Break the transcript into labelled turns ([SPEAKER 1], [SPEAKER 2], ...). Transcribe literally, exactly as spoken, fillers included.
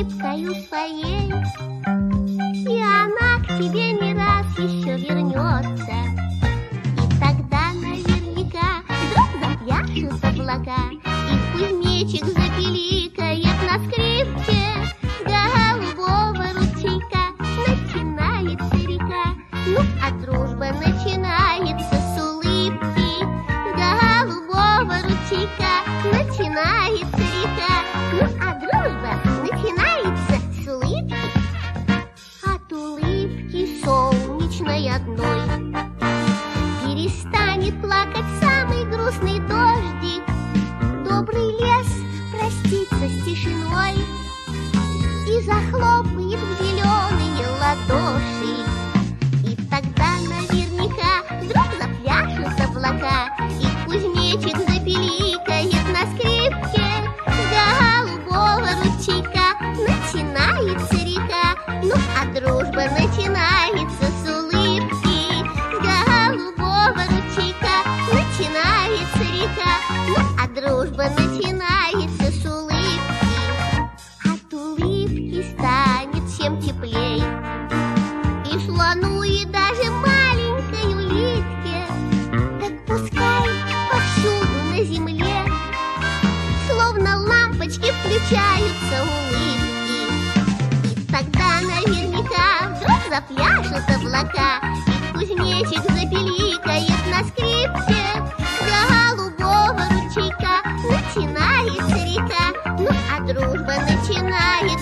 [SPEAKER 1] улыбкою своей, и она к тебе не раз еще вернется. И тогда наверняка вдруг запляшут облака, и кузнечик запиликает на скрипке. С голубого ручейка начинается река, ну а дружба начинается с улыбки. С голубого ручейка начинается река, ну а дружба начинается с улыбки. От улыбки солнечной одной перестанет плакать самый грустный дождик. Добрый лес простится с тишиной и захлопает в зеленые ладоши. И тогда наверняка вдруг запляшут облака, и кузнечик запиликает на скрипке. С голубого ручейка начинается река, ну а дружба начинается с улыбки. С голубого ручейка начинается река, ну а дружба начинается с улыбки. От улыбки станет всем теплей, и слону, и даже маленькой улитке. Так пускай повсюду на земле словно лампочки включаются улыбки. И тогда наверняка вдруг запляшут облака, и кузнечик запиликает на скрипке. С голубого ручейка начинается река, ну а дружба начинается